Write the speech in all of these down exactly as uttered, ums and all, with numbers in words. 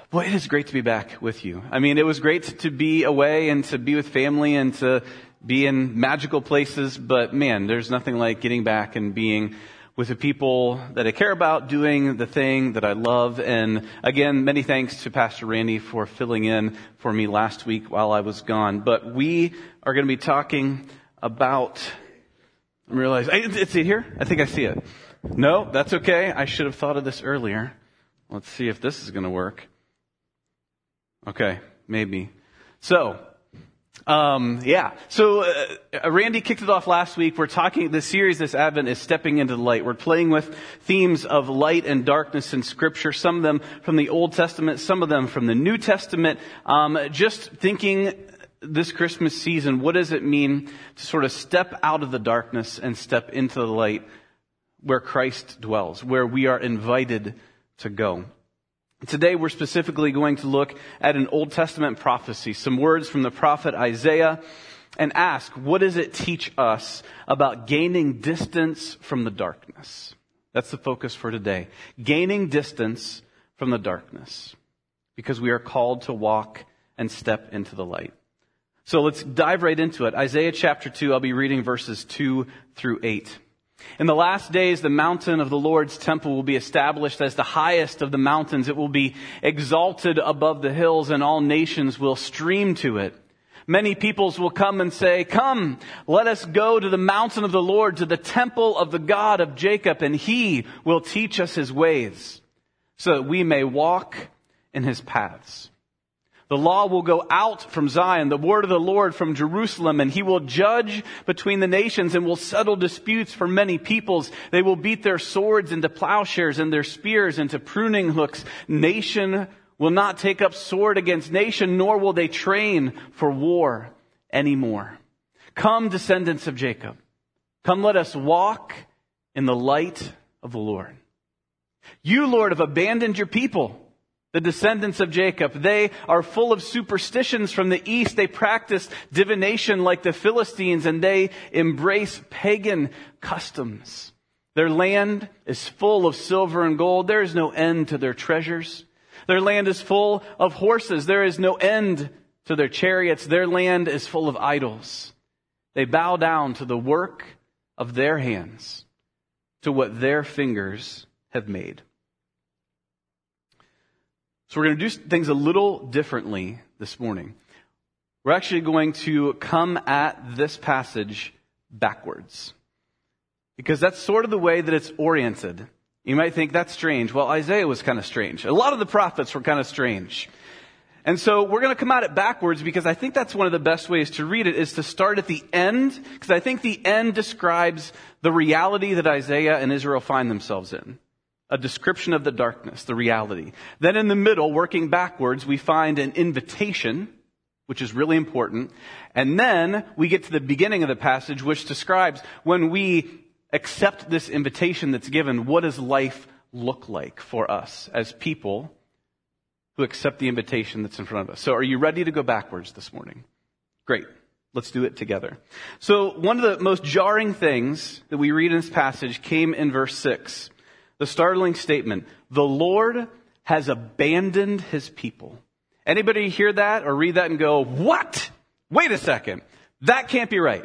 Well, it is great to be back with you. I mean, it was great to be away and to be with family and to be in magical places, but man, there's nothing like getting back and being with the people that I care about, doing the thing that I love. And again, many thanks to Pastor Randy for filling in for me last week while I was gone. But we are going to be talking about, I realize, it's it here? I think I see it. No, that's okay. I should have thought of this earlier. Let's see if this is going to work. Okay, maybe. So, um, yeah. So, uh, Randy kicked it off last week. We're talking, this series, this Advent is stepping into the light. We're playing with themes of light and darkness in Scripture. Some of them from the Old Testament, some of them from the New Testament. Um, just thinking this Christmas season, what does it mean to sort of step out of the darkness and step into the light where Christ dwells, where we are invited to go? Today we're specifically going to look at an Old Testament prophecy, some words from the prophet Isaiah, and ask, what does it teach us about gaining distance from the darkness? That's the focus for today. Gaining distance from the darkness, because we are called to walk and step into the light. So let's dive right into it. Isaiah chapter two, I'll be reading verses two through eight. In the last days, the mountain of the Lord's temple will be established as the highest of the mountains. It will be exalted above the hills, and all nations will stream to it. Many peoples will come and say, "Come, let us go to the mountain of the Lord, to the temple of the God of Jacob, and He will teach us His ways, so that we may walk in His paths." The law will go out from Zion, the word of the Lord from Jerusalem, and He will judge between the nations and will settle disputes for many peoples. They will beat their swords into plowshares and their spears into pruning hooks. Nation will not take up sword against nation, nor will they train for war anymore. Come, descendants of Jacob. Come, let us walk in the light of the Lord. You, Lord, have abandoned your people, the descendants of Jacob. They are full of superstitions from the east. They practice divination like the Philistines, and they embrace pagan customs. Their land is full of silver and gold. There is no end to their treasures. Their land is full of horses. There is no end to their chariots. Their land is full of idols. They bow down to the work of their hands, to what their fingers have made. So we're going to do things a little differently this morning. We're actually going to come at this passage backwards, because that's sort of the way that it's oriented. You might think that's strange. Well, Isaiah was kind of strange. A lot of the prophets were kind of strange. And so we're going to come at it backwards, because I think that's one of the best ways to read it, is to start at the end, because I think the end describes the reality that Isaiah and Israel find themselves in. A description of the darkness, the reality. Then in the middle, working backwards, we find an invitation, which is really important. And then we get to the beginning of the passage, which describes when we accept this invitation that's given, what does life look like for us as people who accept the invitation that's in front of us? So are you ready to go backwards this morning? Great. Let's do it together. So one of the most jarring things that we read in this passage came in verse six. The startling statement, the Lord has abandoned His people. Anybody hear that or read that and go, what? Wait a second. That can't be right.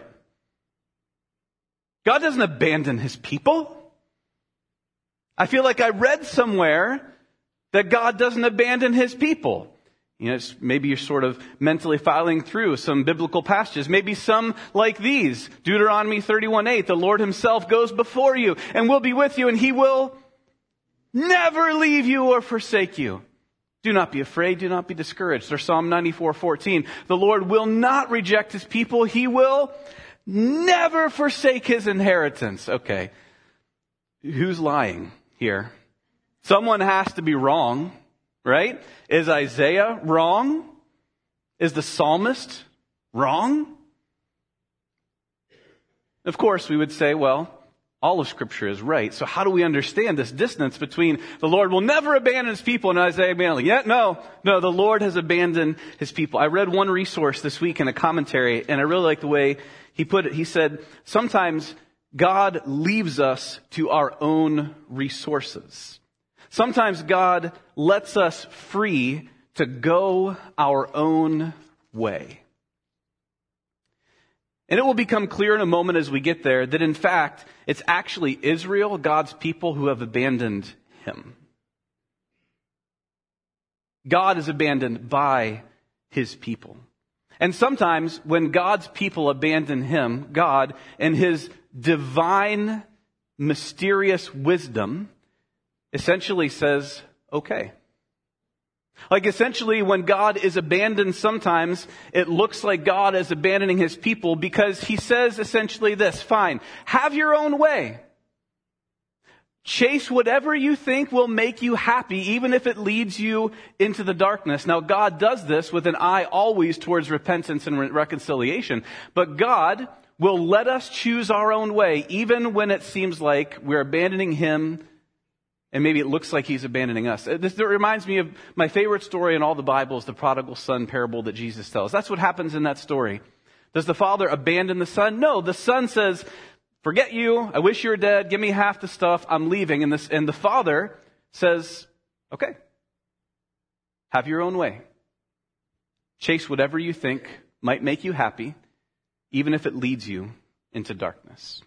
God doesn't abandon His people. I feel like I read somewhere that God doesn't abandon His people. You know, it's, maybe you're sort of mentally filing through some biblical passages. Maybe some like these. Deuteronomy thirty-one eight, the Lord Himself goes before you and will be with you, and He will never leave you or forsake you. Do not be afraid. Do not be discouraged. Or Psalm ninety-four fourteen. The Lord will not reject His people. He will never forsake His inheritance. Okay. Who's lying here? Someone has to be wrong, right? Is Isaiah wrong? Is the psalmist wrong? Of course, we would say, well, all of Scripture is right. So how do we understand this distance between the Lord will never abandon His people and Isaiah abandoned? Yet, no, no, the Lord has abandoned His people. I read one resource this week in a commentary, and I really like the way he put it. He said, sometimes God leaves us to our own resources. Sometimes God lets us free to go our own way. And it will become clear in a moment as we get there that in fact, it's actually Israel, God's people, who have abandoned him. God is abandoned by his people. And sometimes when God's people abandon him, God, in his divine, mysterious wisdom, essentially says, okay. Like essentially when God is abandoned sometimes, it looks like God is abandoning his people because he says essentially this, fine, have your own way. Chase whatever you think will make you happy, even if it leads you into the darkness. Now God does this with an eye always towards repentance and re- reconciliation, but God will let us choose our own way, even when it seems like we're abandoning him. And maybe it looks like he's abandoning us. This reminds me of my favorite story in all the Bibles, the prodigal son parable that Jesus tells. That's what happens in that story. Does the father abandon the son? No, the son says, forget you. I wish you were dead. Give me half the stuff. I'm leaving. And, this, and the father says, okay, have your own way. Chase whatever you think might make you happy, even if it leads you into darkness.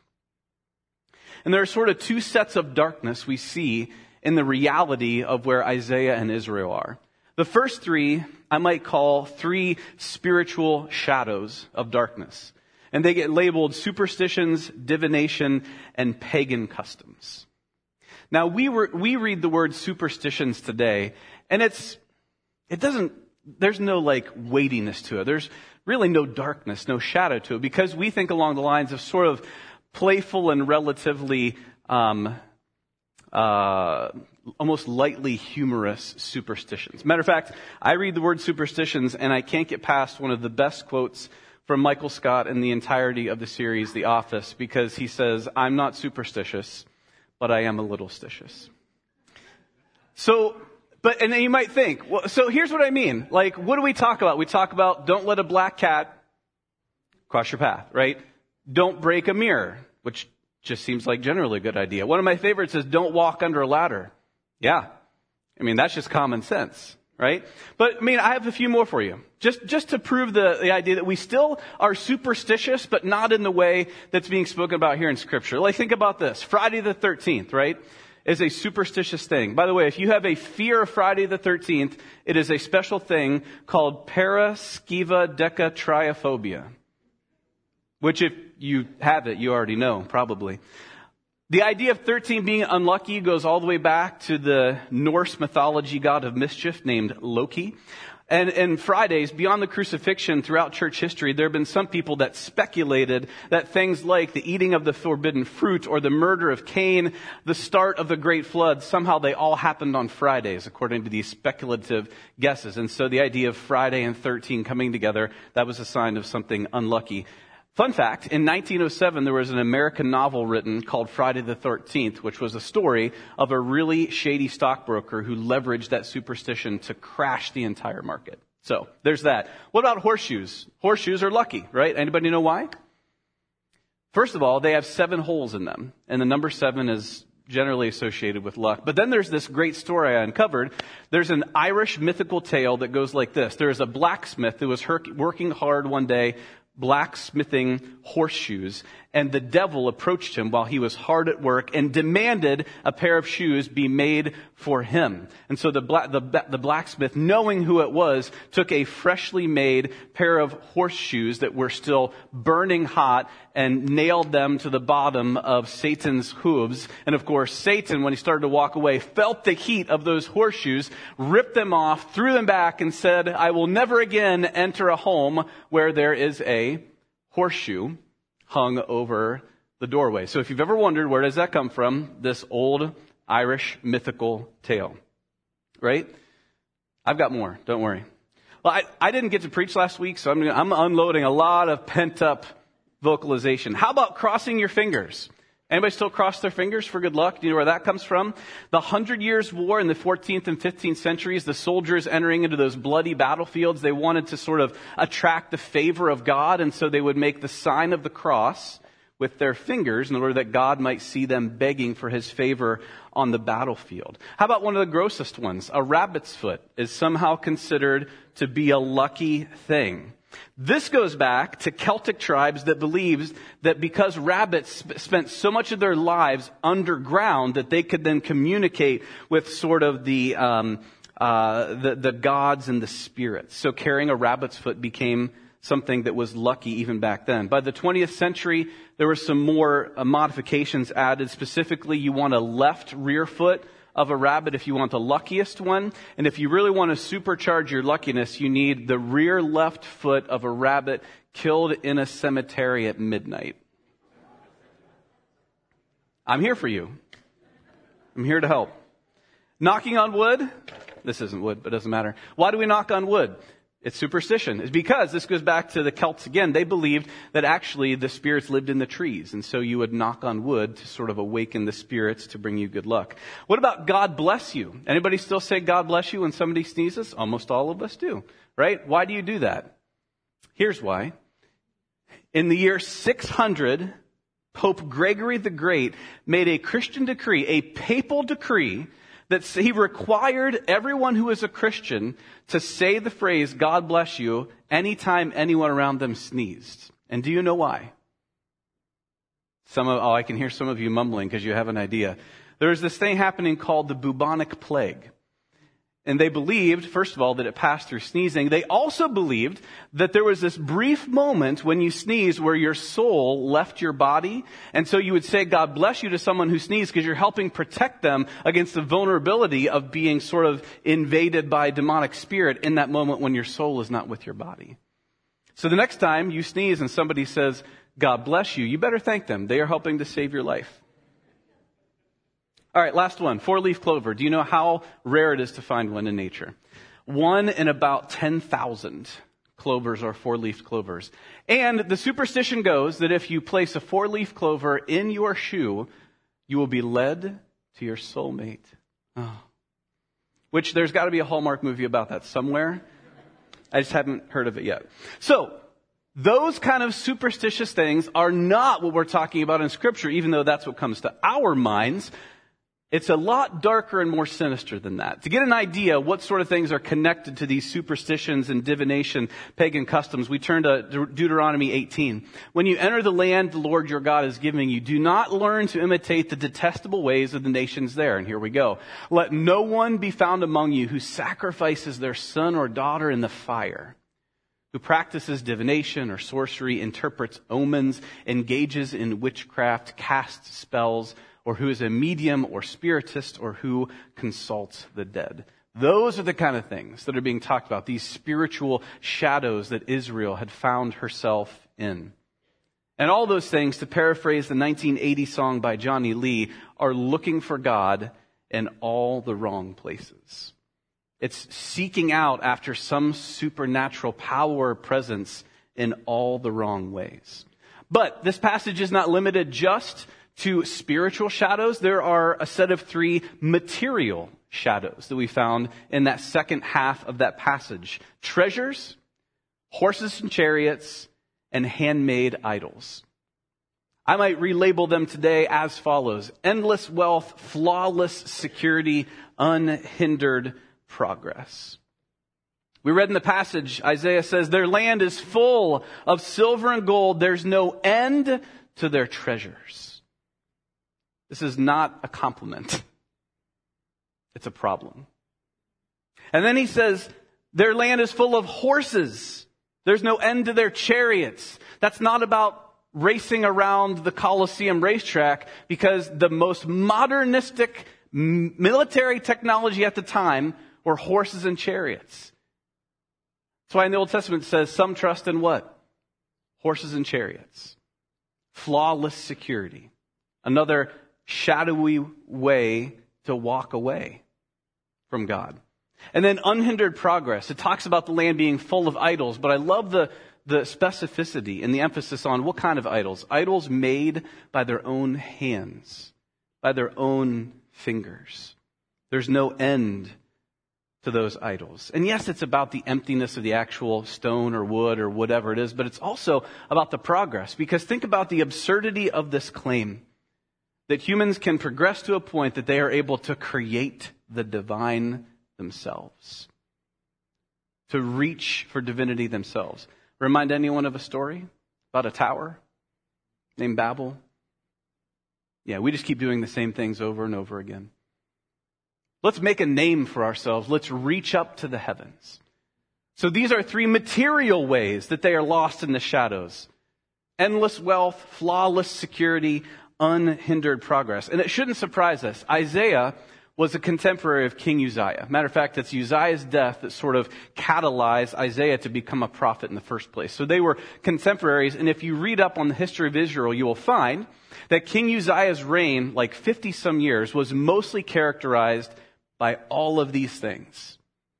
And there are sort of two sets of darkness we see in the reality of where Isaiah and Israel are. The first three, I might call three spiritual shadows of darkness. And they get labeled superstitions, divination, and pagan customs. Now, we were, we read the word superstitions today, and it's, it doesn't, there's no like weightiness to it. There's really no darkness, no shadow to it, because we think along the lines of sort of playful and relatively um, uh, almost lightly humorous superstitions. Matter of fact, I read the word superstitions and I can't get past one of the best quotes from Michael Scott in the entirety of the series, The Office, because he says, I'm not superstitious, but I am a little stitious. So, but, and then you might think, well, so here's what I mean. Like, what do we talk about? We talk about don't let a black cat cross your path, right? Don't break a mirror, which just seems like generally a good idea. One of my favorites is don't walk under a ladder. Yeah. I mean, that's just common sense, right? But, I mean, I have a few more for you. Just, just to prove the, the idea that we still are superstitious, but not in the way that's being spoken about here in Scripture. Like, think about this. Friday the thirteenth, right, is a superstitious thing. By the way, if you have a fear of Friday the thirteenth, it is a special thing called paraskevadecatriophobia. Which if you have it, you already know, probably. The idea of thirteen being unlucky goes all the way back to the Norse mythology god of mischief named Loki. And in Fridays, beyond the crucifixion throughout church history, there have been some people that speculated that things like the eating of the forbidden fruit or the murder of Cain, the start of the Great Flood, somehow they all happened on Fridays, according to these speculative guesses. And so the idea of Friday and thirteen coming together, that was a sign of something unlucky. Fun fact, in nineteen oh seven, there was an American novel written called Friday the thirteenth, which was a story of a really shady stockbroker who leveraged that superstition to crash the entire market. So, there's that. What about horseshoes? Horseshoes are lucky, right? Anybody know why? First of all, they have seven holes in them, and the number seven is generally associated with luck. But then there's this great story I uncovered. There's an Irish mythical tale that goes like this. There's a blacksmith who was working hard one day, blacksmithing horseshoes, and the devil approached him while he was hard at work and demanded a pair of shoes be made for him. And so the, black, the, the blacksmith, knowing who it was, took a freshly made pair of horseshoes that were still burning hot and nailed them to the bottom of Satan's hooves. And of course, Satan, when he started to walk away, felt the heat of those horseshoes, ripped them off, threw them back, and said, I will never again enter a home where there is a horseshoe hung over the doorway. So if you've ever wondered, where does that come from? This old Irish mythical tale, right? I've got more. Don't worry. Well, I, I didn't get to preach last week, so I'm, I'm unloading a lot of pent-up vocalization. How about crossing your fingers? Anybody still cross their fingers for good luck? Do you know where that comes from? The Hundred Years' War in the fourteenth and fifteenth centuries, the soldiers entering into those bloody battlefields, they wanted to sort of attract the favor of God, and so they would make the sign of the cross, with their fingers in order that God might see them begging for his favor on the battlefield. How about one of the grossest ones? A rabbit's foot is somehow considered to be a lucky thing. This goes back to Celtic tribes that believed that because rabbits sp- spent so much of their lives underground that they could then communicate with sort of the, um, uh, the, the gods and the spirits. So carrying a rabbit's foot became something that was lucky even back then. By the twentieth century, there were some more uh, modifications added. Specifically, you want a left rear foot of a rabbit if you want the luckiest one. And if you really want to supercharge your luckiness, you need the rear left foot of a rabbit killed in a cemetery at midnight. I'm here for you. I'm here to help. Knocking on wood. This isn't wood, but it doesn't matter. Why do we knock on wood? It's superstition. It's because, this goes back to the Celts again, they believed that actually the spirits lived in the trees. And so you would knock on wood to sort of awaken the spirits to bring you good luck. What about God bless you? Anybody still say God bless you when somebody sneezes? Almost all of us do, right? Why do you do that? Here's why. In the year six hundred, Pope Gregory the Great made a Christian decree, a papal decree, that he required everyone who is a Christian to say the phrase, God bless you, anytime anyone around them sneezed. And do you know why? Some of, oh, I can hear some of you mumbling because you have an idea. There's this thing happening called the bubonic plague. And they believed, first of all, that it passed through sneezing. They also believed that there was this brief moment when you sneezed where your soul left your body. And so you would say, God bless you to someone who sneezed because you're helping protect them against the vulnerability of being sort of invaded by a demonic spirit in that moment when your soul is not with your body. So the next time you sneeze and somebody says, God bless you, you better thank them. They are helping to save your life. All right, last one, four-leaf clover. Do you know how rare it is to find one in nature? One in about ten thousand clovers or four-leaf clovers. And the superstition goes that if you place a four-leaf clover in your shoe, you will be led to your soulmate. Oh. Which there's got to be a Hallmark movie about that somewhere. I just haven't heard of it yet. So, those kind of superstitious things are not what we're talking about in Scripture, even though that's what comes to our minds. It's a lot darker and more sinister than that. To get an idea what sort of things are connected to these superstitions and divination, pagan customs, we turn to De- Deuteronomy eighteen. When you enter the land the Lord your God is giving you, do not learn to imitate the detestable ways of the nations there. And here we go. Let no one be found among you who sacrifices their son or daughter in the fire, who practices divination or sorcery, interprets omens, engages in witchcraft, casts spells, or who is a medium or spiritist, or who consults the dead. Those are the kind of things that are being talked about, these spiritual shadows that Israel had found herself in. And all those things, to paraphrase the nineteen eighty song by Johnny Lee, are looking for God in all the wrong places. It's seeking out after some supernatural power or presence in all the wrong ways. But this passage is not limited just to spiritual shadows. There are a set of three material shadows that we found in that second half of that passage. Treasures, horses and chariots, and handmade idols. I might relabel them today as follows: endless wealth, flawless security, unhindered progress. We read in the passage, Isaiah says, their land is full of silver and gold. There's no end to their treasures. This is not a compliment. It's a problem. And then he says, their land is full of horses. There's no end to their chariots. That's not about racing around the Colosseum racetrack, because the most modernistic military technology at the time were horses and chariots. That's why in the Old Testament it says some trust in what? Horses and chariots. Flawless security. Another shadowy way to walk away from God. And then unhindered progress. It talks about the land being full of idols, but I love the, the specificity and the emphasis on what kind of idols. Idols made by their own hands, by their own fingers. There's no end to those idols. And yes, it's about the emptiness of the actual stone or wood or whatever it is, but it's also about the progress. Because think about the absurdity of this claim that humans can progress to a point that they are able to create the divine themselves, to reach for divinity themselves. Remind anyone of a story about a tower named Babel? Yeah, we just keep doing the same things over and over again. Let's make a name for ourselves. Let's reach up to the heavens. So these are three material ways that they are lost in the shadows. Endless wealth, flawless security, unhindered progress. And it shouldn't surprise us. Isaiah was a contemporary of King Uzziah. Matter of fact, it's Uzziah's death that sort of catalyzed Isaiah to become a prophet in the first place. So they were contemporaries, and if you read up on the history of Israel, you will find that King Uzziah's reign, like fifty some years, was mostly characterized by all of these things.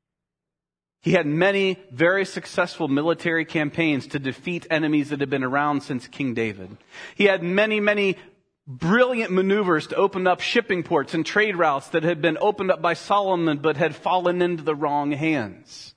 He had many very successful military campaigns to defeat enemies that had been around since King David. He had many, many brilliant maneuvers to open up shipping ports and trade routes that had been opened up by Solomon but had fallen into the wrong hands.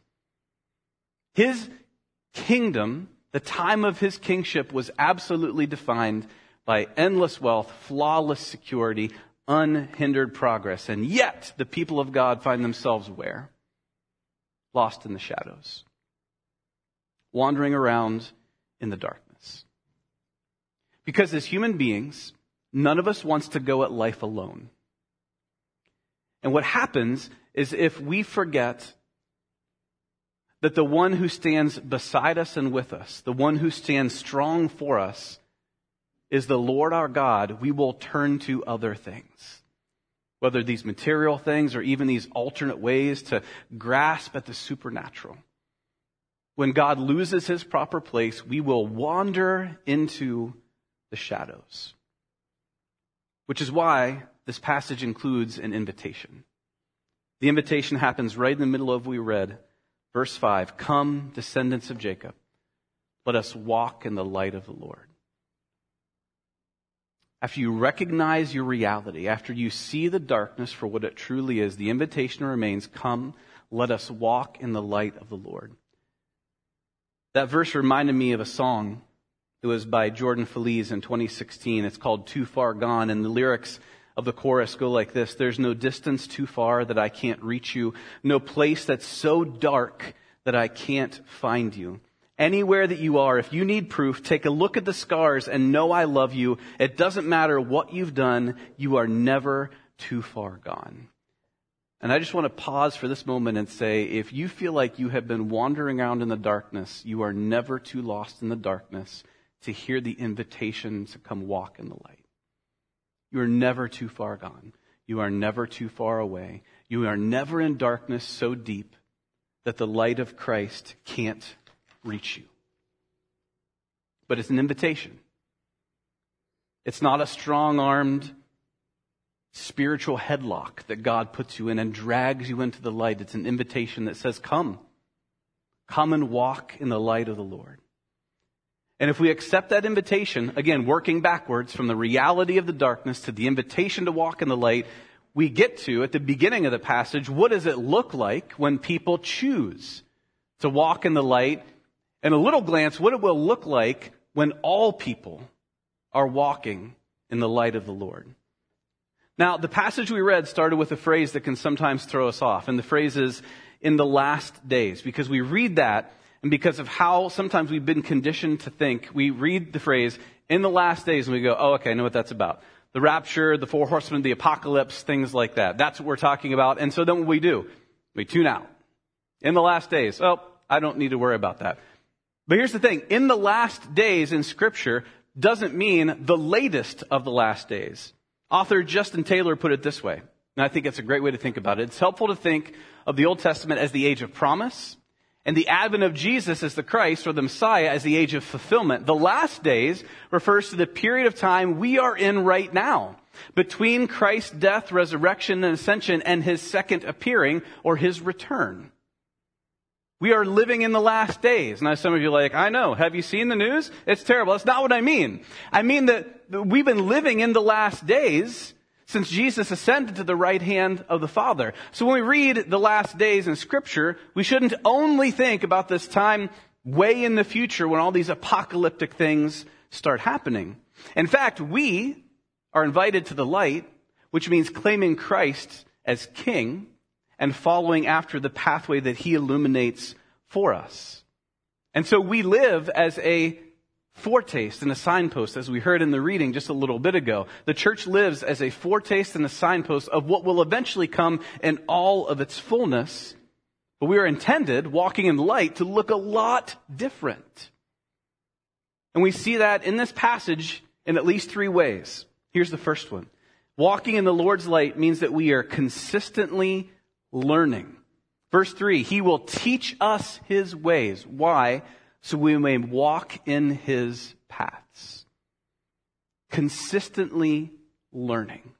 His kingdom, the time of his kingship, was absolutely defined by endless wealth, flawless security, unhindered progress. And yet, the people of God find themselves where? Lost in the shadows, wandering around in the darkness. Because as human beings, none of us wants to go at life alone. And what happens is if we forget that the one who stands beside us and with us, the one who stands strong for us, is the Lord our God, we will turn to other things. Whether these material things or even these alternate ways to grasp at the supernatural. When God loses his proper place, we will wander into the shadows. Which is why this passage includes an invitation. The invitation happens right in the middle of what we read. Verse five, come, descendants of Jacob, let us walk in the light of the Lord. After you recognize your reality, after you see the darkness for what it truly is, the invitation remains, come, let us walk in the light of the Lord. That verse reminded me of a song. It was by Jordan Feliz in twenty sixteen. It's called Too Far Gone, and the lyrics of the chorus go like this. There's no distance too far that I can't reach you, no place that's so dark that I can't find you. Anywhere that you are, if you need proof, take a look at the scars and know I love you. It doesn't matter what you've done, you are never too far gone. And I just want to pause for this moment and say, if you feel like you have been wandering around in the darkness, you are never too lost in the darkness to hear the invitation to come walk in the light. You are never too far gone. You are never too far away. You are never in darkness so deep that the light of Christ can't reach you. But it's an invitation. It's not a strong-armed spiritual headlock that God puts you in and drags you into the light. It's an invitation that says, come. Come and walk in the light of the Lord. And if we accept that invitation, again, working backwards from the reality of the darkness to the invitation to walk in the light, we get to, at the beginning of the passage, what does it look like when people choose to walk in the light? And a little glance, what it will look like when all people are walking in the light of the Lord. Now, the passage we read started with a phrase that can sometimes throw us off. And the phrase is, in the last days. Because we read that, and because of how sometimes we've been conditioned to think, we read the phrase, in the last days, and we go, oh, okay, I know what that's about. The rapture, the four horsemen, the apocalypse, things like that. That's what we're talking about. And so then what we do? We tune out. In the last days. Oh, I don't need to worry about that. But here's the thing. In the last days in Scripture doesn't mean the latest of the last days. Author Justin Taylor put it this way, and I think it's a great way to think about it. It's helpful to think of the Old Testament as the age of promise, and the advent of Jesus as the Christ, or the Messiah, as the age of fulfillment. The last days refers to the period of time we are in right now, between Christ's death, resurrection, and ascension, and his second appearing, or his return. We are living in the last days. Now, some of you are like, I know. Have you seen the news? It's terrible. That's not what I mean. I mean that we've been living in the last days since Jesus ascended to the right hand of the Father. So when we read the last days in Scripture, we shouldn't only think about this time way in the future when all these apocalyptic things start happening. In fact, we are invited to the light, which means claiming Christ as King and following after the pathway that He illuminates for us. And so we live as a foretaste and a signpost, as we heard in the reading just a little bit ago. The church lives as a foretaste and a signpost of what will eventually come in all of its fullness. But we are intended, walking in light, to look a lot different. And we see that in this passage in at least three ways. Here's the first one. Walking in the Lord's light means that we are consistently learning. Verse three, He will teach us His ways. Why? So we may walk in His paths. Consistently learning.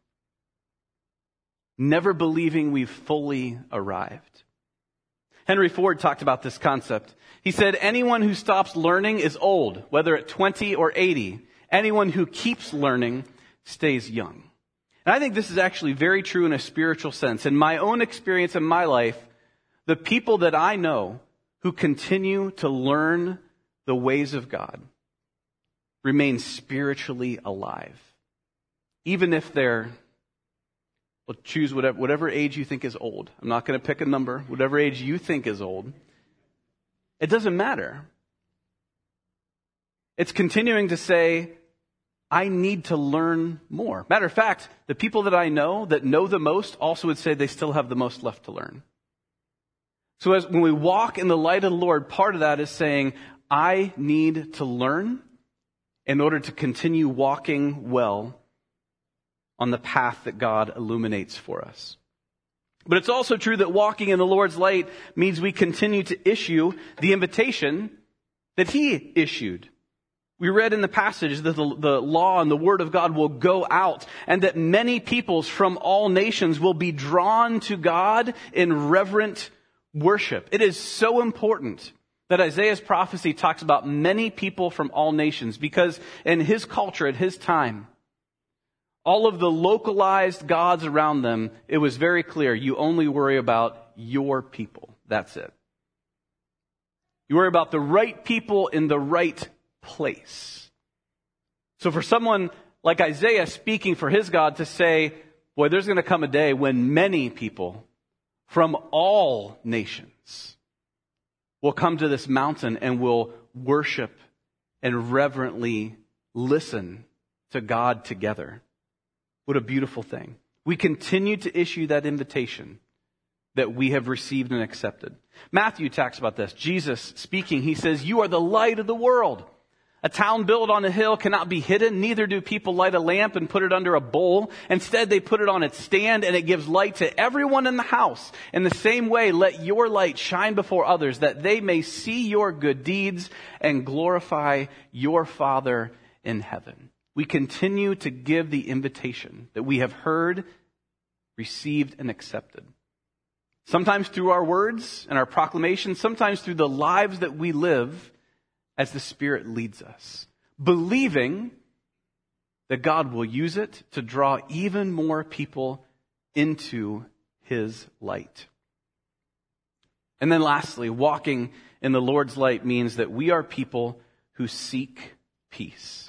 Never believing we've fully arrived. Henry Ford talked about this concept. He said, anyone who stops learning is old, whether at twenty or eighty. Anyone who keeps learning stays young. And I think this is actually very true in a spiritual sense. In my own experience in my life, the people that I know who continue to learn the ways of God remain spiritually alive. Even if they're, well, choose whatever, whatever age you think is old. I'm not going to pick a number. Whatever age you think is old. It doesn't matter. It's continuing to say, I need to learn more. Matter of fact, the people that I know that know the most also would say they still have the most left to learn. So as when we walk in the light of the Lord, part of that is saying, I need to learn in order to continue walking well on the path that God illuminates for us. But it's also true that walking in the Lord's light means we continue to issue the invitation that He issued. We read in the passage that the, the law and the Word of God will go out and that many peoples from all nations will be drawn to God in reverent worship. It is so important that Isaiah's prophecy talks about many people from all nations, because in his culture at his time, all of the localized gods around them, it was very clear, you only worry about your people. That's it. You worry about the right people in the right place. So for someone like Isaiah speaking for his God to say, boy, there's going to come a day when many people from all nations will come to this mountain and will worship and reverently listen to God together. What a beautiful thing. We continue to issue that invitation that we have received and accepted. Matthew talks about this. Jesus speaking, he says, you are the light of the world. A town built on a hill cannot be hidden. Neither do people light a lamp and put it under a bowl. Instead, they put it on its stand and it gives light to everyone in the house. In the same way, let your light shine before others that they may see your good deeds and glorify your Father in heaven. We continue to give the invitation that we have heard, received, and accepted. Sometimes through our words and our proclamations, sometimes through the lives that we live as the Spirit leads us, believing that God will use it to draw even more people into His light. And then lastly, walking in the Lord's light means that we are people who seek peace.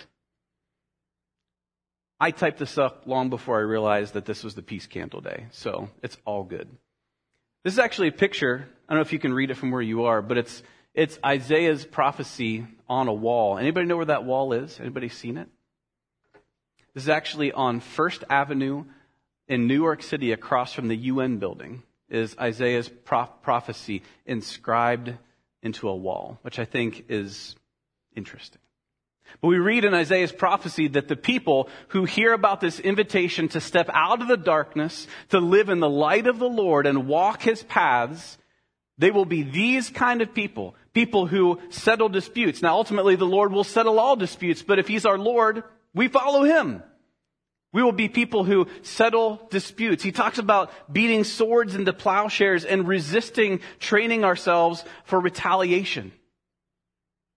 I typed this up long before I realized that this was the Peace Candle Day, so it's all good. This is actually a picture. I don't know if you can read it from where you are, but it's It's Isaiah's prophecy on a wall. Anybody know where that wall is? Anybody seen it? This is actually on First Avenue in New York City, across from the U N building, is Isaiah's pro- prophecy inscribed into a wall, which I think is interesting. But we read in Isaiah's prophecy that the people who hear about this invitation to step out of the darkness, to live in the light of the Lord and walk His paths, they will be these kind of people, people who settle disputes. Now, ultimately, the Lord will settle all disputes, but if He's our Lord, we follow Him. We will be people who settle disputes. He talks about beating swords into plowshares and resisting, training ourselves for retaliation.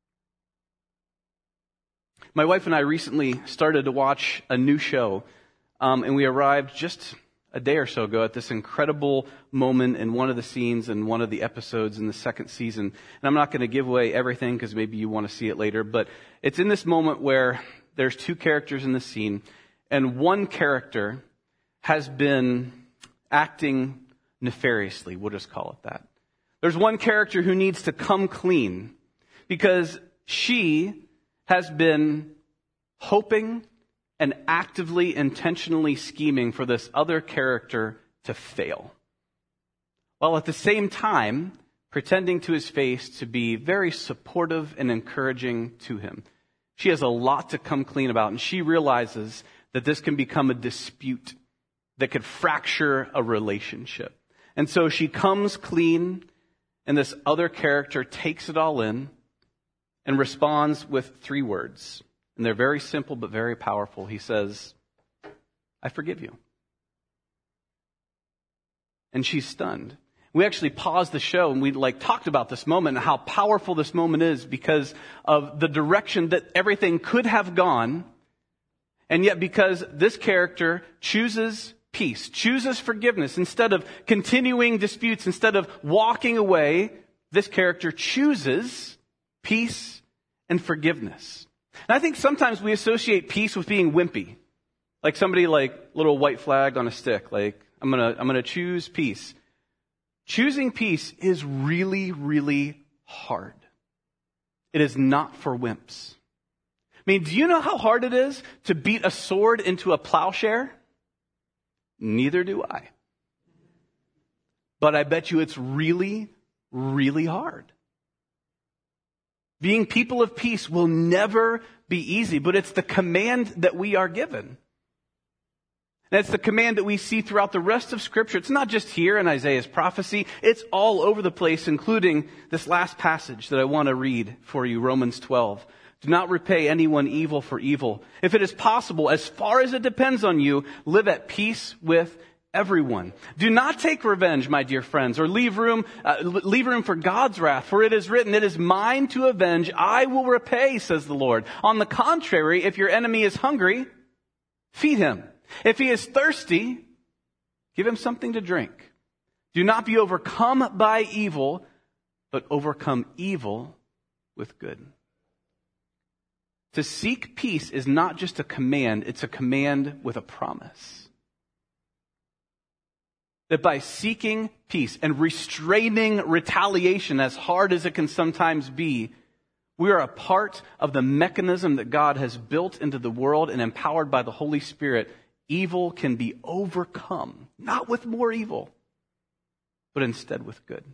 My wife and I recently started to watch a new show Um, and we arrived just a day or so ago at this incredible moment in one of the scenes in one of the episodes in the second season. And I'm not going to give away everything because maybe you want to see it later, but it's in this moment where there's two characters in the scene, and one character has been acting nefariously. We'll just call it that. There's one character who needs to come clean because she has been hoping and actively, intentionally scheming for this other character to fail, while at the same time pretending to his face to be very supportive and encouraging to him. She has a lot to come clean about, and she realizes that this can become a dispute that could fracture a relationship. And so she comes clean, and this other character takes it all in and responds with three words. And they're very simple but very powerful. He says, "I forgive you." And she's stunned. We actually paused the show and we like talked about this moment and how powerful this moment is because of the direction that everything could have gone. And yet because this character chooses peace, chooses forgiveness, instead of continuing disputes, instead of walking away, this character chooses peace and forgiveness. And I think sometimes we associate peace with being wimpy. Like somebody like little white flag on a stick. Like, I'm gonna, I'm gonna choose peace. Choosing peace is really, really hard. It is not for wimps. I mean, do you know how hard it is to beat a sword into a plowshare? Neither do I. But I bet you it's really, really hard. Being people of peace will never be easy, but it's the command that we are given. And it's the command that we see throughout the rest of Scripture. It's not just here in Isaiah's prophecy. It's all over the place, including this last passage that I want to read for you, Romans twelve. Do not repay anyone evil for evil. If it is possible, as far as it depends on you, live at peace with everyone. Do not take revenge, my dear friends, or leave room, uh, leave room for God's wrath. For it is written, "It is mine to avenge. I will repay," says the Lord. On the contrary, if your enemy is hungry, feed him. If he is thirsty, give him something to drink. Do not be overcome by evil, but overcome evil with good. To seek peace is not just a command, it's a command with a promise. That by seeking peace and restraining retaliation, as hard as it can sometimes be, we are a part of the mechanism that God has built into the world, and empowered by the Holy Spirit, evil can be overcome, not with more evil, but instead with good.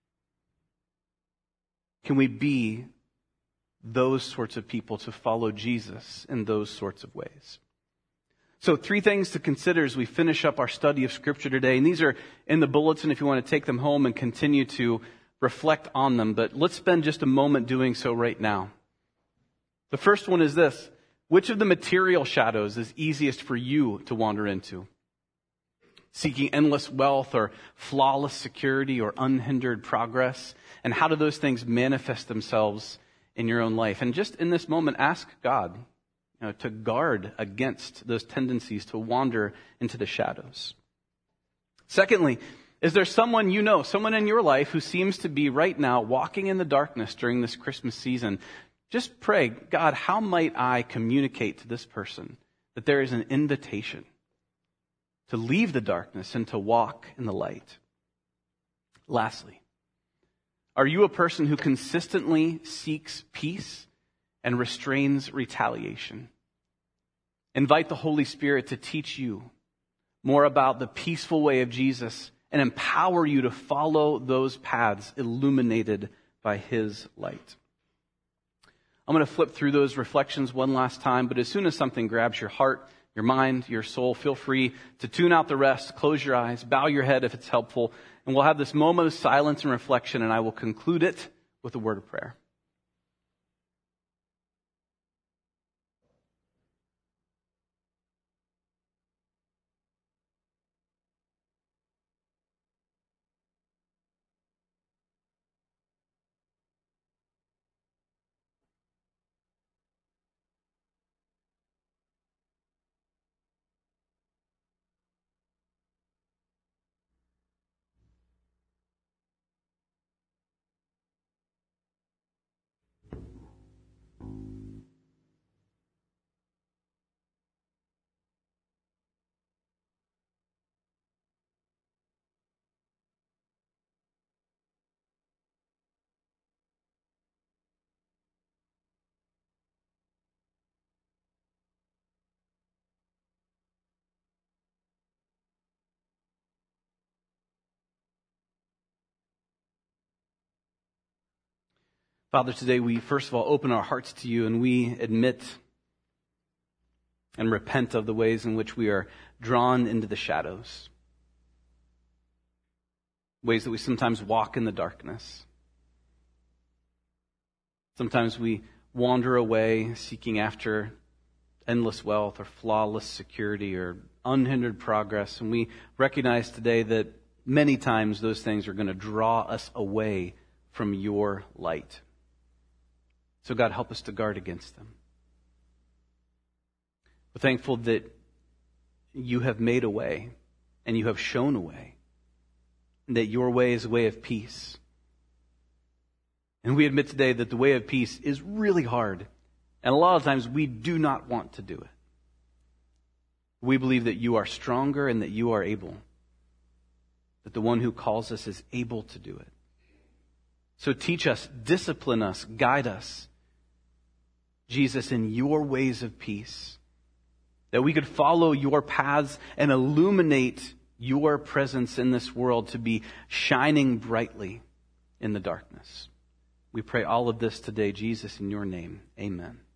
Can we be those sorts of people to follow Jesus in those sorts of ways? So three things to consider as we finish up our study of Scripture today. And these are in the bulletin if you want to take them home and continue to reflect on them. But let's spend just a moment doing so right now. The first one is this. Which of the material shadows is easiest for you to wander into? Seeking endless wealth or flawless security or unhindered progress? And how do those things manifest themselves in your own life? And just in this moment, ask God, you know, to guard against those tendencies to wander into the shadows. Secondly, is there someone you know, someone in your life who seems to be right now walking in the darkness during this Christmas season? Just pray, God, how might I communicate to this person that there is an invitation to leave the darkness and to walk in the light? Lastly, are you a person who consistently seeks peace and restrains retaliation? Invite the Holy Spirit to teach you more about the peaceful way of Jesus and empower you to follow those paths illuminated by His light. I'm going to flip through those reflections one last time, but as soon as something grabs your heart, your mind, your soul, feel free to tune out the rest, close your eyes, bow your head if it's helpful, and we'll have this moment of silence and reflection, and I will conclude it with a word of prayer. Father, today we first of all open our hearts to you and we admit and repent of the ways in which we are drawn into the shadows. Ways that we sometimes walk in the darkness. Sometimes we wander away seeking after endless wealth or flawless security or unhindered progress. And we recognize today that many times those things are going to draw us away from your light. So God, help us to guard against them. We're thankful that you have made a way and you have shown a way. And that your way is a way of peace. And we admit today that the way of peace is really hard. And a lot of times we do not want to do it. We believe that you are stronger and that you are able. That the one who calls us is able to do it. So teach us, discipline us, guide us, Jesus, in your ways of peace. That we could follow your paths and illuminate your presence in this world to be shining brightly in the darkness. We pray all of this today, Jesus, in your name. Amen.